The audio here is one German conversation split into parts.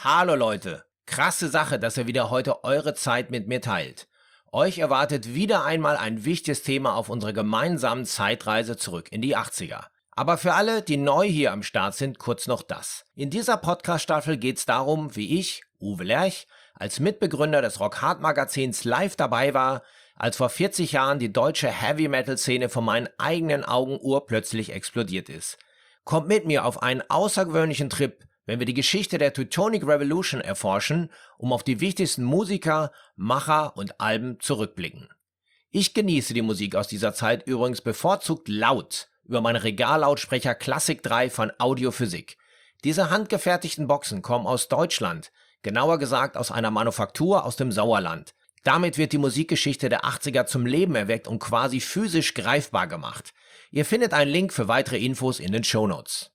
Hallo Leute, krasse Sache, dass ihr wieder heute eure Zeit mit mir teilt. Euch erwartet wieder einmal ein wichtiges Thema auf unserer gemeinsamen Zeitreise zurück in die 80er. Aber für alle, die neu hier am Start sind, kurz noch das. In dieser Podcast-Staffel geht es darum, wie ich, Uwe Lerch, als Mitbegründer des Rock-Hard-Magazins live dabei war, als vor 40 Jahren die deutsche Heavy-Metal-Szene vor meinen eigenen Augen urplötzlich explodiert ist. Kommt mit mir auf einen außergewöhnlichen Trip, wenn wir die Geschichte der Teutonic Revolution erforschen, um auf die wichtigsten Musiker, Macher und Alben zurückblicken. Ich genieße die Musik aus dieser Zeit übrigens bevorzugt laut über meinen Regallautsprecher Classic 3 von Audiophysik. Diese handgefertigten Boxen kommen aus Deutschland, genauer gesagt aus einer Manufaktur aus dem Sauerland. Damit wird die Musikgeschichte der 80er zum Leben erweckt und quasi physisch greifbar gemacht. Ihr findet einen Link für weitere Infos in den Shownotes.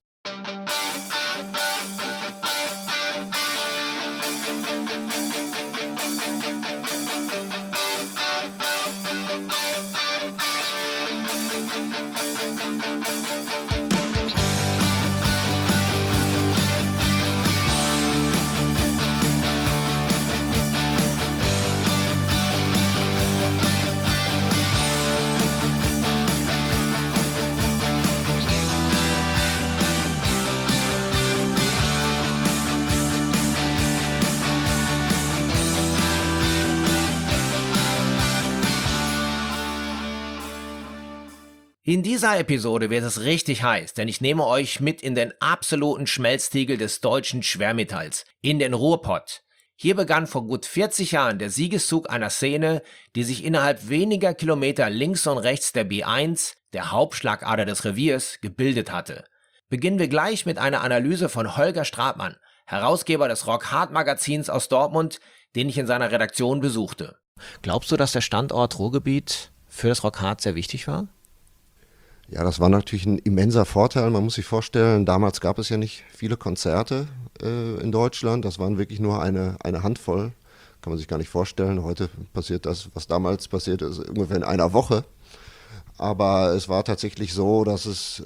In dieser Episode wird es richtig heiß, denn ich nehme euch mit in den absoluten Schmelztiegel des deutschen Schwermetalls, in den Ruhrpott. Hier begann vor gut 40 Jahren der Siegeszug einer Szene, die sich innerhalb weniger Kilometer links und rechts der B1, der Hauptschlagader des Reviers, gebildet hatte. Beginnen wir gleich mit einer Analyse von Holger Stratmann, Herausgeber des Rock-Hard-Magazins aus Dortmund, den ich in seiner Redaktion besuchte. Glaubst du, dass der Standort Ruhrgebiet für das Rock-Hard sehr wichtig war? Ja, das war natürlich ein immenser Vorteil. Man muss sich vorstellen, damals gab es ja nicht viele Konzerte in Deutschland. Das waren wirklich nur eine Handvoll. Kann man sich gar nicht vorstellen. Heute passiert das, was damals passiert ist, ungefähr in einer Woche. Aber es war tatsächlich so, dass es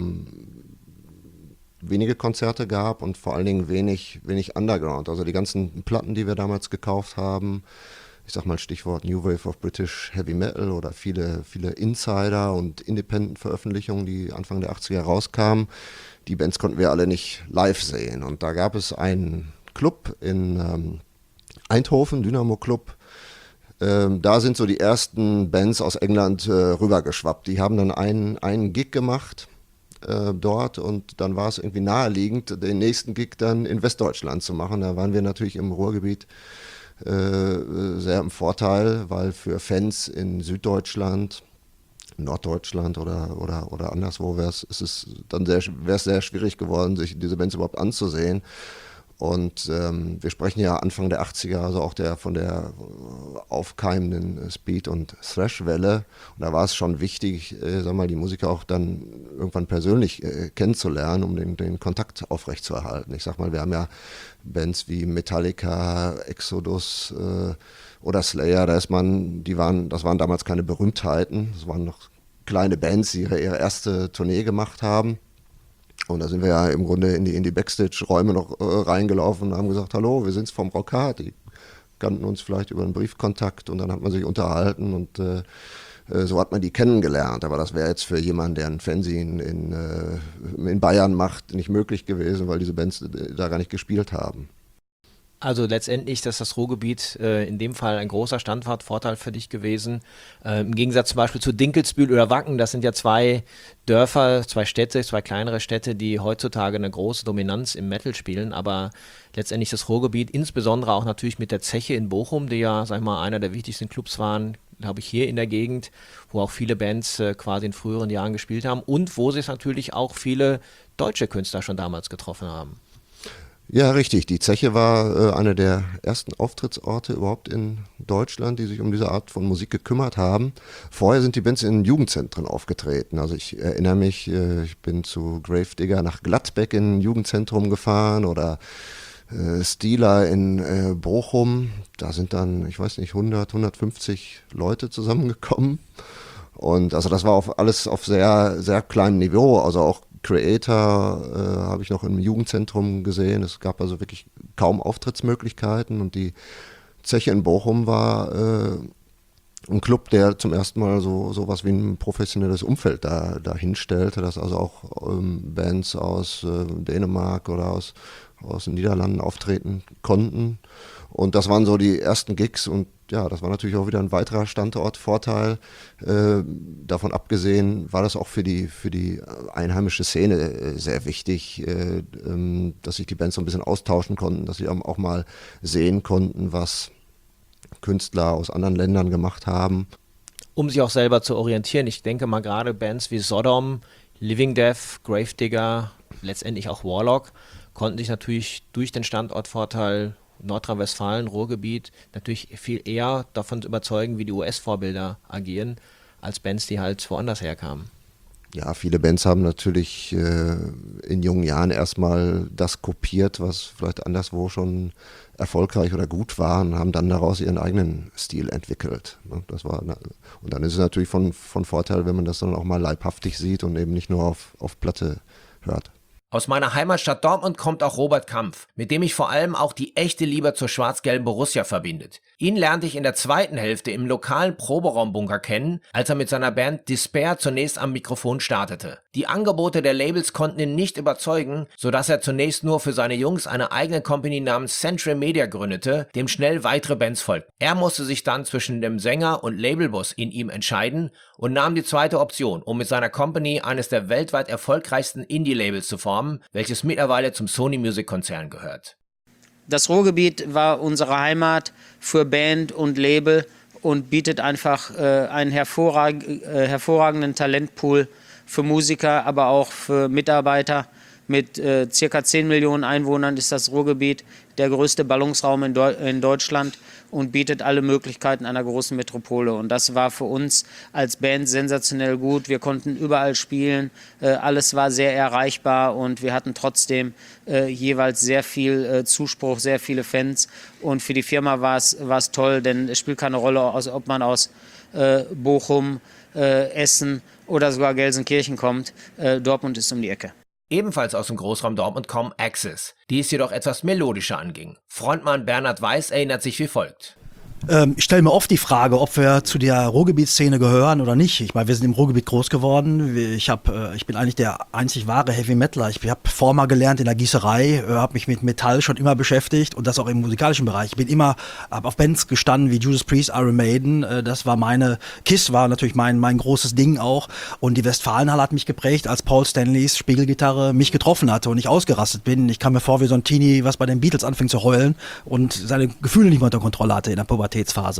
wenige Konzerte gab und vor allen Dingen wenig Underground. Also die ganzen Platten, die wir damals gekauft haben, ich sag mal Stichwort New Wave of British Heavy Metal oder viele Insider- und Independent-Veröffentlichungen, die Anfang der 80er rauskamen. Die Bands konnten wir alle nicht live sehen. Und da gab es einen Club in Eindhoven, Dynamo Club. Da sind so die ersten Bands aus England rübergeschwappt. Die haben dann einen Gig gemacht dort und dann war es irgendwie naheliegend, den nächsten Gig dann in Westdeutschland zu machen. Da waren wir natürlich im Ruhrgebiet sehr im Vorteil, weil für Fans in Süddeutschland, Norddeutschland oder anderswo wäre es sehr schwierig geworden, sich diese Bands überhaupt anzusehen. Und wir sprechen ja Anfang der 80er, also auch von der aufkeimenden Speed- und Thrash-Welle. Und da war es schon wichtig, die Musiker auch dann irgendwann persönlich kennenzulernen, um den Kontakt aufrechtzuerhalten. Ich sag mal, wir haben ja Bands wie Metallica, Exodus oder Slayer, das waren damals keine Berühmtheiten. Das waren noch kleine Bands, die ihre erste Tournee gemacht haben. Und da sind wir ja im Grunde in die Backstage-Räume noch reingelaufen und haben gesagt, hallo, wir sind's vom Rock-Hard. Die kannten uns vielleicht über einen Briefkontakt und dann hat man sich unterhalten und so hat man die kennengelernt. Aber das wäre jetzt für jemanden, der ein Fanzine in Bayern macht, nicht möglich gewesen, weil diese Bands da gar nicht gespielt haben. Also letztendlich, dass das Ruhrgebiet in dem Fall ein großer Standortvorteil für dich gewesen. Im Gegensatz zum Beispiel zu Dinkelsbühl oder Wacken, das sind ja zwei Dörfer, zwei Städte, zwei kleinere Städte, die heutzutage eine große Dominanz im Metal spielen. Aber letztendlich das Ruhrgebiet, insbesondere auch natürlich mit der Zeche in Bochum, die ja, sag ich mal, einer der wichtigsten Clubs waren, glaube ich, hier in der Gegend, wo auch viele Bands quasi in früheren Jahren gespielt haben und wo sich natürlich auch viele deutsche Künstler schon damals getroffen haben. Ja, richtig. Die Zeche war einer der ersten Auftrittsorte überhaupt in Deutschland, die sich um diese Art von Musik gekümmert haben. Vorher sind die Bands in Jugendzentren aufgetreten. Also ich erinnere mich, ich bin zu Gravedigger nach Gladbeck in ein Jugendzentrum gefahren oder Stieler in Bochum. Da sind dann, ich weiß nicht, 150 Leute zusammengekommen. Und also das war alles auf sehr, sehr kleinem Niveau. Also auch Creator habe ich noch im Jugendzentrum gesehen. Es gab also wirklich kaum Auftrittsmöglichkeiten und die Zeche in Bochum war ein Club, der zum ersten Mal so was wie ein professionelles Umfeld da hinstellte, dass also auch Bands aus Dänemark oder aus den Niederlanden auftreten konnten. Und das waren so die ersten Gigs und ja, das war natürlich auch wieder ein weiterer Standortvorteil. Davon abgesehen war das auch für die einheimische Szene sehr wichtig, dass sich die Bands so ein bisschen austauschen konnten, dass sie auch mal sehen konnten, was Künstler aus anderen Ländern gemacht haben. Um sich auch selber zu orientieren, ich denke mal gerade Bands wie Sodom, Living Death, Gravedigger, letztendlich auch Warlock, konnten sich natürlich durch den Standortvorteil Nordrhein-Westfalen, Ruhrgebiet natürlich viel eher davon überzeugen, wie die US-Vorbilder agieren, als Bands, die halt woanders herkamen. Ja, viele Bands haben natürlich in jungen Jahren erstmal das kopiert, was vielleicht anderswo schon erfolgreich oder gut war und haben dann daraus ihren eigenen Stil entwickelt. Und dann ist es natürlich von Vorteil, wenn man das dann auch mal leibhaftig sieht und eben nicht nur auf Platte hört. Aus meiner Heimatstadt Dortmund kommt auch Robert Kampf, mit dem ich vor allem auch die echte Liebe zur schwarz-gelben Borussia verbindet. Ihn lernte ich in der zweiten Hälfte im lokalen Proberaumbunker kennen, als er mit seiner Band Despair zunächst am Mikrofon startete. Die Angebote der Labels konnten ihn nicht überzeugen, sodass er zunächst nur für seine Jungs eine eigene Company namens Central Media gründete, dem schnell weitere Bands folgten. Er musste sich dann zwischen dem Sänger und Labelboss in ihm entscheiden und nahm die zweite Option, um mit seiner Company eines der weltweit erfolgreichsten Indie-Labels zu formen, welches mittlerweile zum Sony Music Konzern gehört. Das Ruhrgebiet war unsere Heimat für Band und Label und bietet einfach einen hervorragenden Talentpool für Musiker, aber auch für Mitarbeiter. Mit circa 10 Millionen Einwohnern ist das Ruhrgebiet der größte Ballungsraum in Deutschland und bietet alle Möglichkeiten einer großen Metropole. Und das war für uns als Band sensationell gut. Wir konnten überall spielen, alles war sehr erreichbar und wir hatten trotzdem jeweils sehr viel Zuspruch, sehr viele Fans. Und für die Firma war es toll, denn es spielt keine Rolle, ob man aus Bochum, Essen oder sogar Gelsenkirchen kommt. Dortmund ist um die Ecke. Ebenfalls aus dem Großraum Dortmund kommen Axis, die es jedoch etwas melodischer anging. Frontmann Bernhard Weiß erinnert sich wie folgt. Ich stelle mir oft die Frage, ob wir zu der Ruhrgebietsszene gehören oder nicht. Ich meine, wir sind im Ruhrgebiet groß geworden. Ich bin eigentlich der einzig wahre Heavy Metaler. Ich habe Former gelernt in der Gießerei, habe mich mit Metall schon immer beschäftigt und das auch im musikalischen Bereich. Ich habe auf Bands gestanden wie Judas Priest, Iron Maiden. Das war Kiss war natürlich mein großes Ding auch. Und die Westfalenhalle hat mich geprägt, als Paul Stanleys Spiegelgitarre mich getroffen hatte und ich ausgerastet bin. Ich kam mir vor wie so ein Teenie, was bei den Beatles anfing zu heulen und seine Gefühle nicht mehr unter Kontrolle hatte in der Pubertät.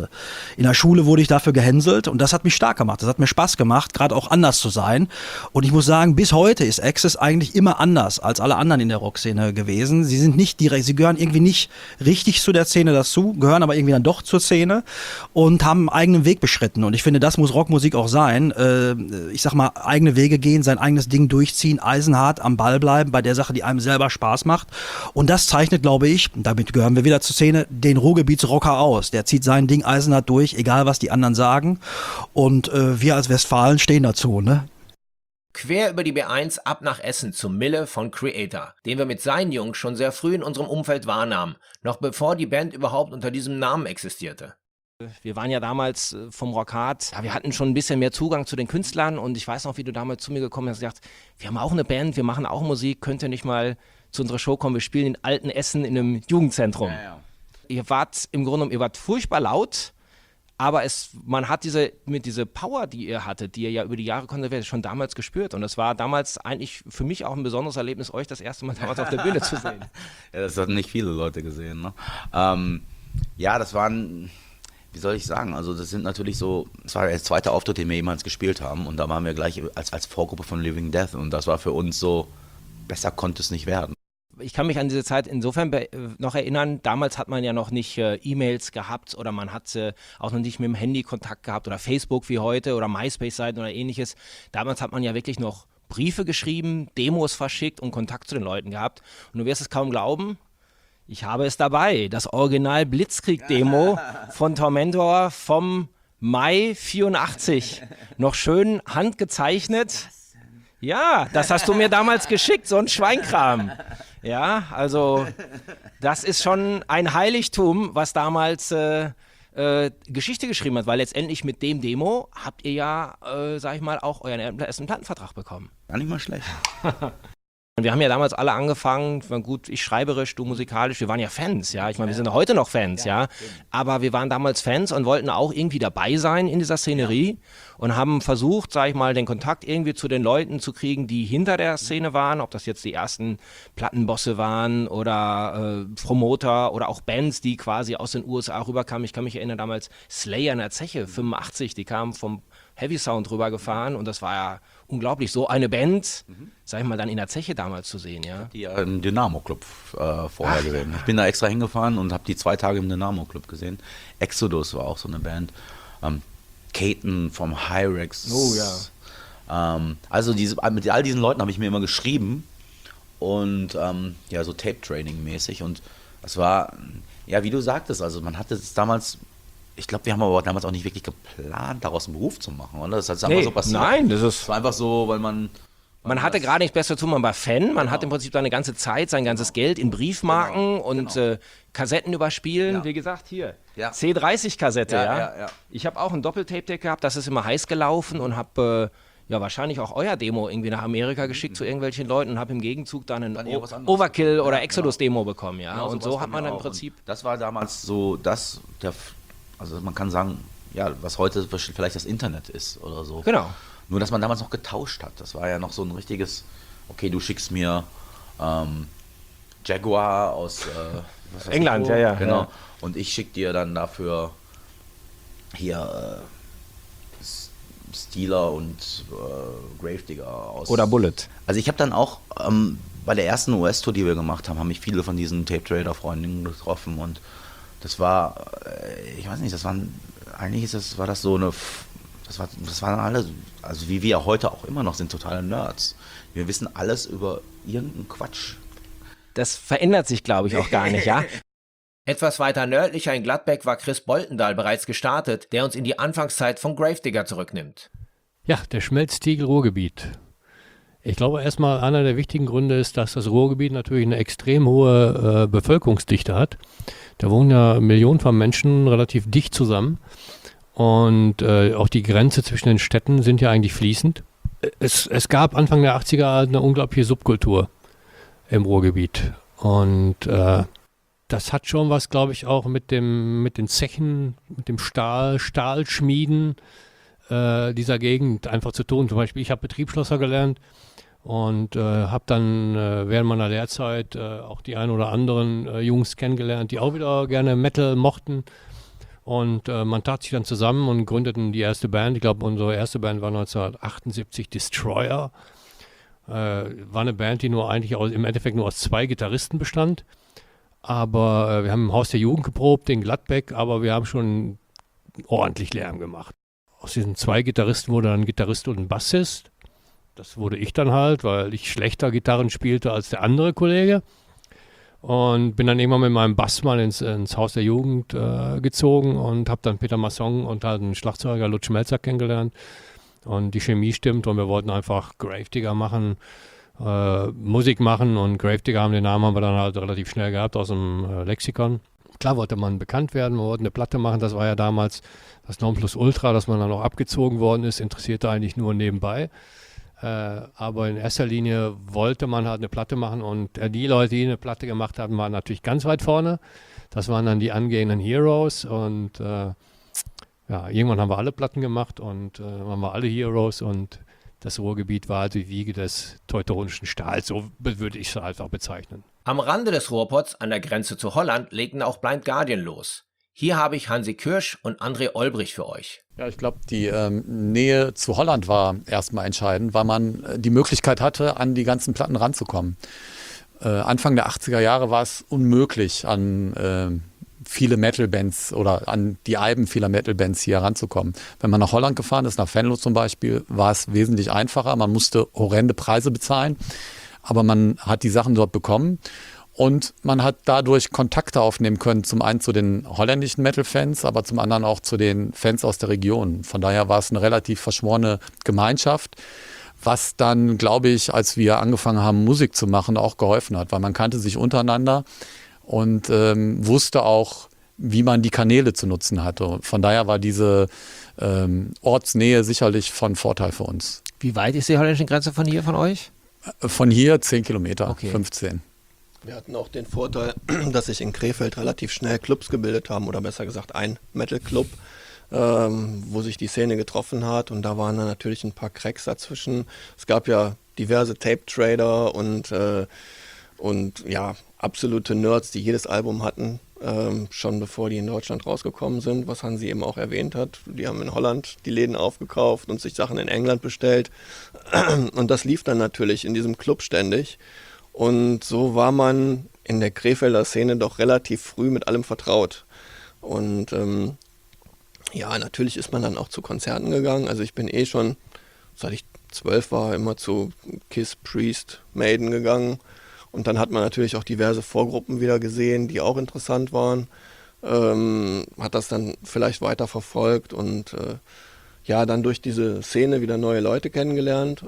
In der Schule wurde ich dafür gehänselt und das hat mich stark gemacht. Das hat mir Spaß gemacht, gerade auch anders zu sein. Und ich muss sagen, bis heute ist Axis eigentlich immer anders als alle anderen in der Rockszene gewesen. Sie sind nicht direkt, sie gehören irgendwie nicht richtig zu der Szene dazu, gehören aber irgendwie dann doch zur Szene und haben einen eigenen Weg beschritten. Und ich finde, das muss Rockmusik auch sein. Ich sag mal, eigene Wege gehen, sein eigenes Ding durchziehen, eisenhart am Ball bleiben bei der Sache, die einem selber Spaß macht. Und das zeichnet, glaube ich, damit gehören wir wieder zur Szene, den Ruhrgebietsrocker aus. Der zieht sein Ding eisenhart durch, egal was die anderen sagen. Und wir als Westfalen stehen dazu, ne? Quer über die B1 ab nach Essen zum Mille von Creator, den wir mit seinen Jungs schon sehr früh in unserem Umfeld wahrnahmen, noch bevor die Band überhaupt unter diesem Namen existierte. Wir waren ja damals vom Rockhard, ja, wir hatten schon ein bisschen mehr Zugang zu den Künstlern und ich weiß noch, wie du damals zu mir gekommen bist und hast gesagt, wir haben auch eine Band, wir machen auch Musik, könnt ihr nicht mal zu unserer Show kommen, wir spielen in Alten Essen in einem Jugendzentrum. Ja. Ihr wart furchtbar laut, aber man hat diese Power, die ihr hattet, die ihr ja über die Jahre konserviert, schon damals gespürt. Und das war damals eigentlich für mich auch ein besonderes Erlebnis, euch das erste Mal damals auf der Bühne zu sehen. Ja, das hatten nicht viele Leute gesehen. Ne? Ja, das waren, wie soll ich sagen, also das sind natürlich so, das war der zweite Auftritt, den wir jemals gespielt haben. Und da waren wir gleich als Vorgruppe von Living Death. Und das war für uns so, besser konnte es nicht werden. Ich kann mich an diese Zeit insofern noch erinnern, damals hat man ja noch nicht E-Mails gehabt oder man hat auch noch nicht mit dem Handy Kontakt gehabt oder Facebook wie heute oder MySpace-Seiten oder ähnliches. Damals hat man ja wirklich noch Briefe geschrieben, Demos verschickt und Kontakt zu den Leuten gehabt. Und du wirst es kaum glauben, ich habe es dabei, das Original Blitzkrieg-Demo von Tormentor vom Mai 84. Noch schön handgezeichnet. Ja, das hast du mir damals geschickt, so ein Schweinkram. Ja, also das ist schon ein Heiligtum, was damals Geschichte geschrieben hat, weil letztendlich mit dem Demo habt ihr ja, sag ich mal, auch euren ersten Plattenvertrag bekommen. Gar nicht mal schlecht. Und wir haben ja damals alle angefangen, gut, ich schreiberisch, du musikalisch, wir waren ja Fans, ja. Ich meine, wir sind ja heute noch Fans, ja. Aber wir waren damals Fans und wollten auch irgendwie dabei sein in dieser Szenerie und haben versucht, sag ich mal, den Kontakt irgendwie zu den Leuten zu kriegen, die hinter der Szene waren, ob das jetzt die ersten Plattenbosse waren oder Promoter oder auch Bands, die quasi aus den USA rüberkamen. Ich kann mich erinnern, damals Slayer in der Zeche, 85, die kamen vom Heavy Sound rübergefahren und das war ja unglaublich, so eine Band, sag ich mal, dann in der Zeche damals zu sehen, ja. Die im Dynamo-Club vorher gesehen. Ich bin da extra hingefahren und habe die 2 Tage im Dynamo-Club gesehen. Exodus war auch so eine Band. Caton vom Hyrex. Oh ja. Also mit all diesen Leuten habe ich mir immer geschrieben und ja, so Tape-Training-mäßig und das war, ja, wie du sagtest, also man hatte es damals. Ich glaube, wir haben aber damals auch nicht wirklich geplant, daraus einen Beruf zu machen, oder? Das ist einfach so passiert. Nein, das war einfach so, weil man hatte gerade nichts Besseres zu tun, man war Fan, man hat im Prinzip seine ganze Zeit, sein ganzes Geld in Briefmarken und Kassetten überspielen. Ja. Wie gesagt, hier, Ja. C30-Kassette, ja. Ja. Ich habe auch ein Doppeltape-Deck gehabt, das ist immer heiß gelaufen und habe ja wahrscheinlich auch euer Demo irgendwie nach Amerika geschickt zu irgendwelchen Leuten und habe im Gegenzug dann ein eher was anderes. Overkill oder Ja, Exodus-Demo bekommen, ja. Genau, und sowas so hat man bei mir dann im auch. Prinzip... Und das war damals so, also man kann sagen, ja, was heute vielleicht das Internet ist oder so. Genau. Nur, dass man damals noch getauscht hat. Das war ja noch so ein richtiges, okay, du schickst mir Jaguar aus was weiß England, ich wo. ja. Genau. Ja. Und ich schicke dir dann dafür hier Steeler und Gravedigger aus. Oder Bullet. Also ich habe dann auch bei der ersten US-Tour, die wir gemacht haben, mich viele von diesen Tape-Trader-Freundinnen getroffen und das war, ich weiß nicht, das waren alle, also wie wir heute auch immer noch sind, totale Nerds. Wir wissen alles über irgendeinen Quatsch. Das verändert sich, glaube ich, auch gar nicht, ja. Etwas weiter nördlicher in Gladbeck war Chris Boltendahl bereits gestartet, der uns in die Anfangszeit von Gravedigger zurücknimmt. Ja, der Schmelztiegel Ruhrgebiet. Ich glaube erstmal, einer der wichtigen Gründe ist, dass das Ruhrgebiet natürlich eine extrem hohe Bevölkerungsdichte hat. Da wohnen ja Millionen von Menschen relativ dicht zusammen und auch die Grenze zwischen den Städten sind ja eigentlich fließend. Es gab Anfang der 80er eine unglaubliche Subkultur im Ruhrgebiet und das hat schon was, glaube ich, auch mit den Zechen, mit dem Stahlschmieden dieser Gegend einfach zu tun. Zum Beispiel, ich habe Betriebsschlosser gelernt und habe dann während meiner Lehrzeit auch die ein oder anderen Jungs kennengelernt, die auch wieder gerne Metal mochten. Und man tat sich dann zusammen und gründeten die erste Band. Ich glaube, unsere erste Band war 1978 Destroyer. War eine Band, die im Endeffekt nur aus 2 Gitarristen bestand. Aber wir haben im Haus der Jugend geprobt, in Gladbeck, aber wir haben schon ordentlich Lärm gemacht. Aus diesen 2 Gitarristen wurde dann ein Gitarrist und ein Bassist. Das wurde ich dann halt, weil ich schlechter Gitarren spielte als der andere Kollege. Und bin dann irgendwann mit meinem Bass mal ins Haus der Jugend gezogen und habe dann Peter Masson und halt einen Schlagzeuger Lutz Schmelzer kennengelernt. Und die Chemie stimmt und wir wollten einfach Gravedigger machen, Musik machen. Und Gravedigger haben wir dann halt relativ schnell gehabt aus dem Lexikon. Klar wollte man bekannt werden, wir wollten eine Platte machen, das war ja damals das Nonplusultra, dass man dann auch abgezogen worden ist, interessierte eigentlich nur nebenbei. Aber in erster Linie wollte man halt eine Platte machen und die Leute, die eine Platte gemacht haben, waren natürlich ganz weit vorne. Das waren dann die angehenden Heroes und irgendwann haben wir alle Platten gemacht und waren wir alle Heroes und das Ruhrgebiet war also die Wiege des teutonischen Stahls, so würde ich es einfach bezeichnen. Am Rande des Ruhrpots an der Grenze zu Holland legten auch Blind Guardian los. Hier habe ich Hansi Kirsch und André Olbrich für euch. Ja, ich glaube, die Nähe zu Holland war erstmal entscheidend, weil man die Möglichkeit hatte, an die ganzen Platten ranzukommen. Anfang der 80er Jahre war es unmöglich, an viele Metal-Bands oder an die Alben vieler Metal-Bands hier ranzukommen. Wenn man nach Holland gefahren ist, nach Venlo zum Beispiel, war es wesentlich einfacher. Man musste horrende Preise bezahlen, aber man hat die Sachen dort bekommen. Und man hat dadurch Kontakte aufnehmen können, zum einen zu den holländischen Metal-Fans, aber zum anderen auch zu den Fans aus der Region. Von daher war es eine relativ verschworene Gemeinschaft, was dann, glaube ich, als wir angefangen haben, Musik zu machen, auch geholfen hat, weil man kannte sich untereinander und wusste auch, wie man die Kanäle zu nutzen hatte. Von daher war diese Ortsnähe sicherlich von Vorteil für uns. Wie weit ist die holländische Grenze von hier, von euch? Von hier 10 Kilometer, Okay. 15. Wir hatten auch den Vorteil, dass sich in Krefeld relativ schnell Clubs gebildet haben, oder besser gesagt ein Metal-Club, wo sich die Szene getroffen hat, und da waren dann natürlich ein paar Cracks dazwischen. Es gab ja diverse Tape-Trader und ja, absolute Nerds, die jedes Album hatten, schon bevor die in Deutschland rausgekommen sind, was Hansi eben auch erwähnt hat. Die haben in Holland die Läden aufgekauft und sich Sachen in England bestellt, und das lief dann natürlich in diesem Club ständig, und so war man in der Krefelder Szene doch relativ früh mit allem vertraut. Und ja, natürlich ist man dann auch zu Konzerten gegangen. Also ich bin schon, seit ich 12 war, immer zu Kiss, Priest, Maiden gegangen. Und dann hat man natürlich auch diverse Vorgruppen wieder gesehen, die auch interessant waren. Hat das dann vielleicht weiter verfolgt und ja, dann durch diese Szene wieder neue Leute kennengelernt.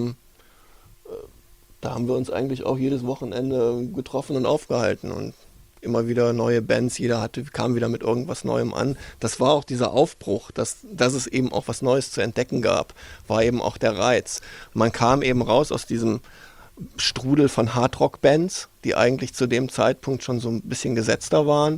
Da haben wir uns eigentlich auch jedes Wochenende getroffen und aufgehalten und immer wieder neue Bands, jeder kam wieder mit irgendwas Neuem an. Das war auch dieser Aufbruch, dass es eben auch was Neues zu entdecken gab, war eben auch der Reiz. Man kam eben raus aus diesem Strudel von Hardrock-Bands, die eigentlich zu dem Zeitpunkt schon so ein bisschen gesetzter waren.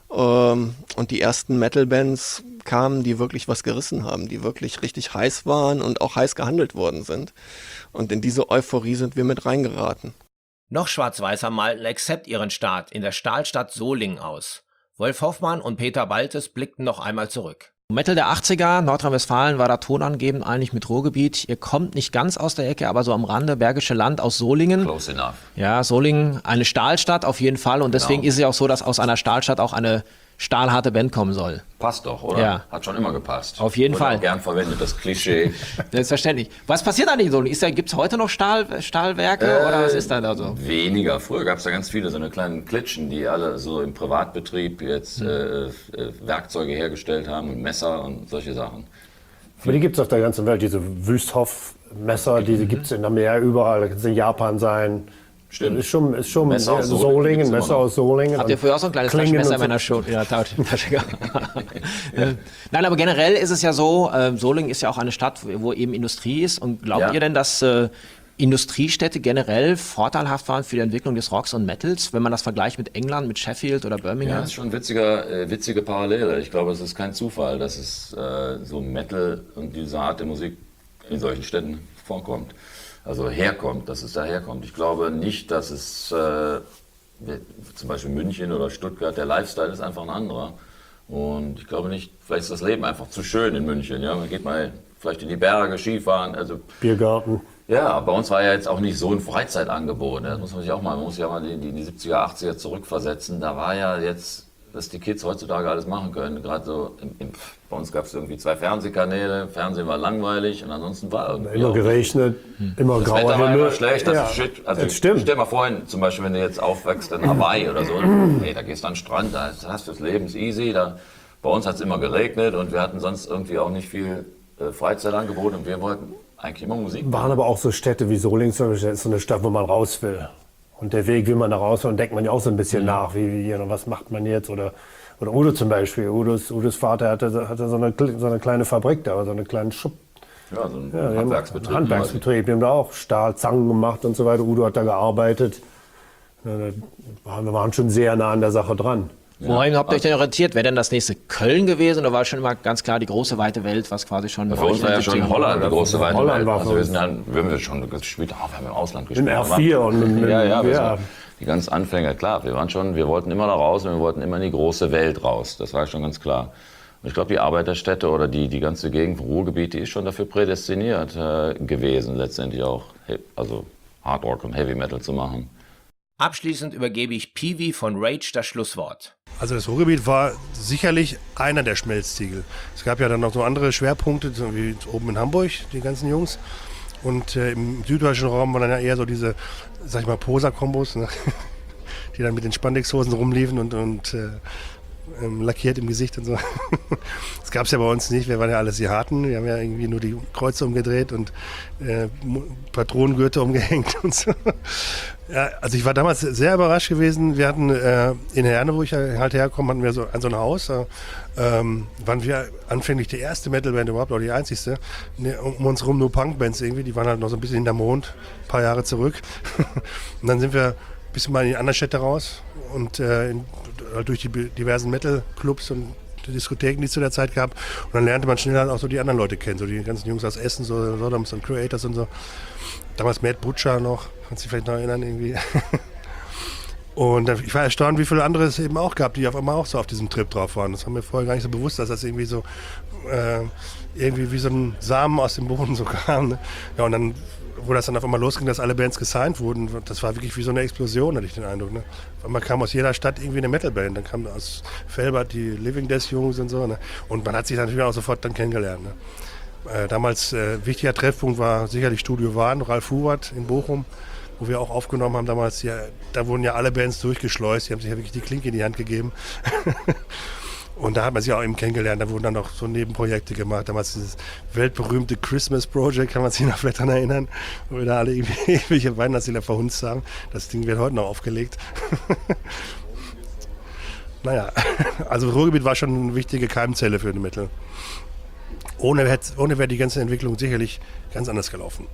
Und die ersten Metal-Bands kamen, die wirklich was gerissen haben, die wirklich richtig heiß waren und auch heiß gehandelt worden sind. Und in diese Euphorie sind wir mit reingeraten. Noch schwarz-weißer malten Accept ihren Start in der Stahlstadt Solingen aus. Wolf Hoffmann und Peter Baltes blickten noch einmal zurück. Metal der 80er, Nordrhein-Westfalen war da tonangebend eigentlich mit Ruhrgebiet. Ihr kommt nicht ganz aus der Ecke, aber so am Rande, Bergische Land aus Solingen. Close enough. Ja, Solingen, eine Stahlstadt auf jeden Fall, und deswegen Genau. ist es ja auch so, dass aus einer Stahlstadt auch eine stahlharte Band kommen soll. Passt doch, oder? Ja. Hat schon immer gepasst. Auf jeden Wurde Fall. Auch gern verwendet, das Klischee. Selbstverständlich. Was passiert eigentlich in Solingen? Gibt es heute noch Stahlwerke oder was ist da so? Weniger. Früher gab es da ganz viele so eine kleinen Klitschen, die alle so im Privatbetrieb jetzt Werkzeuge hergestellt haben und Messer und solche Sachen. Aber die gibt es auf der ganzen Welt, diese Wüsthoff-Messer, die gibt es in der Meer überall, das kann es in Japan sein. Stimmt. Ist schon Messer aus Solingen Solingen, gibt's Messer immer noch. aus Solingen. Habt ihr früher auch so ein kleines Klingen Taschenmesser und in so. meiner Tasche gehabt? Nein, aber generell ist es ja so, Solingen ist ja auch eine Stadt, wo eben Industrie ist. Und glaubt ihr denn, dass Industriestädte generell vorteilhaft waren für die Entwicklung des Rocks und Metals, wenn man das vergleicht mit England, mit Sheffield oder Birmingham? Ja, das ist schon eine witzige Parallele. Ich glaube, es ist kein Zufall, dass es so Metal und diese Art der Musik in solchen Städten vorkommt. Also herkommt, dass es daherkommt. Ich glaube nicht, dass es zum Beispiel München oder Stuttgart, der Lifestyle ist einfach ein anderer. Und ich glaube nicht, vielleicht ist das Leben einfach zu schön in München. Ja? Man geht mal vielleicht in die Berge, Skifahren. Also, Biergarten. ja, bei uns war ja jetzt auch nicht so ein Freizeitangebot. Ne? Das muss man sich auch mal, man muss ja mal in die 70er, 80er zurückversetzen. Da war ja jetzt, dass die Kids heutzutage alles machen können. Gerade so, bei uns gab es irgendwie 2 Fernsehkanäle, Fernsehen war langweilig und ansonsten war irgendwie Immer auch geregnet, immer das grauer Wetter war Himmel. immer schlecht, das Ja, ist shit. Also das stimmt. stell dir mal vor, zum Beispiel, wenn du jetzt aufwächst in Hawaii oder so, hey, da gehst du an den Strand, da hast du das Leben, ist easy. Bei uns hat es immer geregnet und wir hatten sonst irgendwie auch nicht viel Freizeitangebot und wir wollten eigentlich immer Musik machen. Waren aber auch so Städte wie Solingen zum Beispiel, das ist so eine Stadt, wo man raus will. Und der Weg, wie man da raus will, und denkt man ja auch so ein bisschen nach, wie was macht man jetzt? Oder Udo zum Beispiel. Udos Vater hatte so eine kleine Fabrik da, so einen kleinen Schub. Ja, so ein Ja, Handwerksbetrieb. Handwerksbetrieb. Die haben da auch Stahlzangen gemacht und so weiter. Udo hat da gearbeitet. Wir waren schon sehr nah an der Sache dran. Wohin habt ihr euch denn orientiert? Wäre denn das nächste Köln gewesen oder war schon immer ganz klar die große weite Welt, was quasi schon... Für uns war ja schon Holland die große weite Holland Welt. war Also für wir uns. sind dann, wenn wir schon gespielt haben, wir haben im Ausland Im gespielt. R4 und Ja, die ganzen Anfänger, klar, wir wollten immer da raus und wir wollten immer in die große Welt raus. Das war schon ganz klar. Und ich glaube, die Arbeiterstädte oder die ganze Gegend vom Ruhrgebiet, die ist schon dafür prädestiniert gewesen, letztendlich auch also Hard Rock und Heavy Metal zu machen. Abschließend übergebe ich Piwi von Rage das Schlusswort. Also das Ruhrgebiet war sicherlich einer der Schmelztiegel. Es gab ja dann noch so andere Schwerpunkte, so wie oben in Hamburg, die ganzen Jungs. Und im süddeutschen Raum waren dann ja eher so diese, sag ich mal, Poser-Kombos, ne? Die dann mit den Spandexhosen rumliefen und lackiert im Gesicht und so. Das gab es ja bei uns nicht, wir waren ja alles die Harten. Wir haben ja irgendwie nur die Kreuze umgedreht und Patronengürtel umgehängt und so. Ja, also ich war damals sehr überrascht gewesen. Wir hatten in Herne, wo ich halt herkomme, hatten wir so ein Haus. Waren wir anfänglich die erste Metalband überhaupt, oder die einzigste. Um uns rum nur Punkbands irgendwie, die waren halt noch so ein bisschen hinterm Mond, ein paar Jahre zurück. Und dann sind wir ein bisschen mal in die anderen Städte raus und durch die diversen Metal-Clubs und die Diskotheken, die es zu der Zeit gab. Und dann lernte man schnell halt auch so die anderen Leute kennen, so die ganzen Jungs aus Essen, so Sodoms und Creators und so. Damals Matt Butcher noch, kannst du dich vielleicht noch erinnern irgendwie. Und ich war erstaunt, wie viele andere es eben auch gab, die auf einmal auch so auf diesem Trip drauf waren. Das war mir vorher gar nicht so bewusst, dass das irgendwie so irgendwie wie so ein Samen aus dem Boden so kam. Ne? Ja, und dann, wo das dann auf einmal losging, dass alle Bands gesigned wurden, das war wirklich wie so eine Explosion, hatte ich den Eindruck. Ne? Auf einmal kam aus jeder Stadt irgendwie eine Metalband. Dann kam aus Velbert die Living Death Jungs und so. Ne? Und man hat sich natürlich auch sofort dann kennengelernt. Ne? Damals wichtiger Treffpunkt war sicherlich Studio Wahn, Ralf Huwert in Bochum, wo wir auch aufgenommen haben damals. Ja, da wurden ja alle Bands durchgeschleust, die haben sich ja wirklich die Klinke in die Hand gegeben. Und da hat man sich auch eben kennengelernt, da wurden dann noch so Nebenprojekte gemacht. Damals dieses weltberühmte Christmas Project, kann man sich noch vielleicht daran erinnern, wo wir da alle irgendwelche Weihnachtslieder verhunzt haben. Das Ding wird heute noch aufgelegt. Naja, also Ruhrgebiet war schon eine wichtige Keimzelle für die Metal. Ohne wäre die ganze Entwicklung sicherlich ganz anders gelaufen.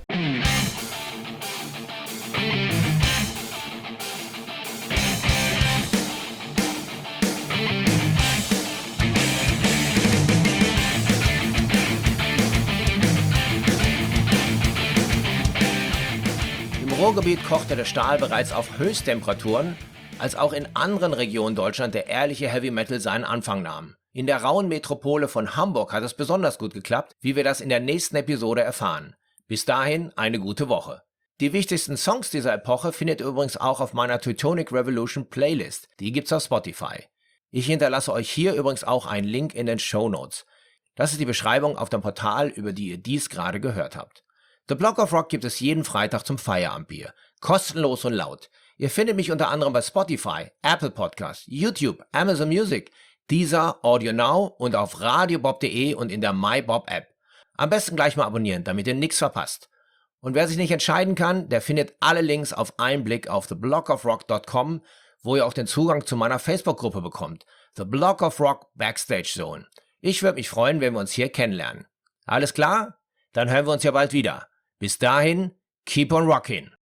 Im Ruhrgebiet kochte der Stahl bereits auf Höchsttemperaturen, als auch in anderen Regionen Deutschland der ehrliche Heavy Metal seinen Anfang nahm. In der rauen Metropole von Hamburg hat es besonders gut geklappt, wie wir das in der nächsten Episode erfahren. Bis dahin eine gute Woche. Die wichtigsten Songs dieser Epoche findet ihr übrigens auch auf meiner Teutonic Revolution Playlist. Die gibt's auf Spotify. Ich hinterlasse euch hier übrigens auch einen Link in den Shownotes. Das ist die Beschreibung auf dem Portal, über die ihr dies gerade gehört habt. The Block of Rock gibt es jeden Freitag zum Feierabendbier. Kostenlos und laut. Ihr findet mich unter anderem bei Spotify, Apple Podcasts, YouTube, Amazon Music, Deezer, Audio Now und auf radiobob.de und in der MyBob-App. Am besten gleich mal abonnieren, damit ihr nichts verpasst. Und wer sich nicht entscheiden kann, der findet alle Links auf einen Blick auf theblockofrock.com, wo ihr auch den Zugang zu meiner Facebook-Gruppe bekommt, The Block of Rock Backstage Zone. Ich würde mich freuen, wenn wir uns hier kennenlernen. Alles klar? Dann hören wir uns ja bald wieder. Bis dahin, keep on rockin'.